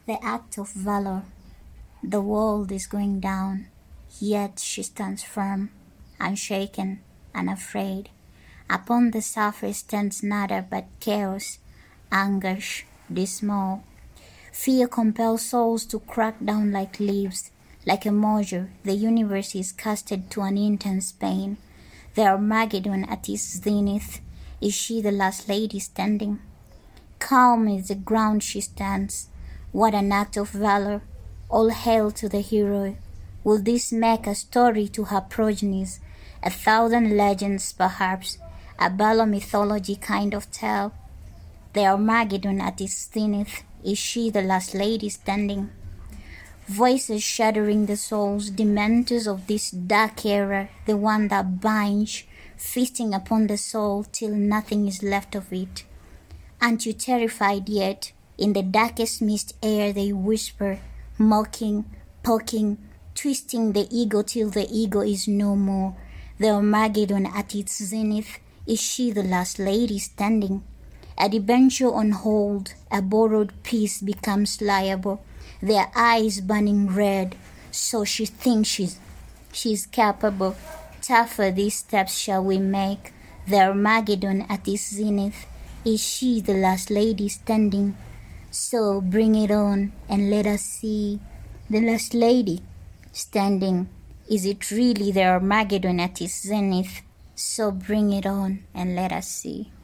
The act of valor. The world is going down, yet she stands firm, unshaken, unafraid. Upon the surface stands nada but chaos, anguish, dismal. Fear compels souls to crack down like leaves. Like a measure, the universe is casted to an intense pain. The Armageddon at its zenith. Is she the last lady standing? Calm is the ground she stands. What an act of valor! All hail to the hero. Will this make a story to her progenies? 1,000 legends perhaps, a Balo mythology kind of tale. The Armageddon at its zenith. Is she the last lady standing? Voices shattering the souls, dementors of this dark era, the one that binds, feasting upon the soul till nothing is left of it. Aren't you terrified yet? In the darkest mist air they whisper, mocking, poking, twisting the ego till the ego is no more. The Armageddon at its zenith. Is she the last lady standing? A debenture on hold, a borrowed piece becomes liable, their eyes burning red, so she thinks she's capable. Tougher these steps shall we make, the Armageddon at its zenith. Is she the last lady standing? So bring it on and let us see the last lady standing. Is it really the Armageddon at its zenith? So bring it on and let us see.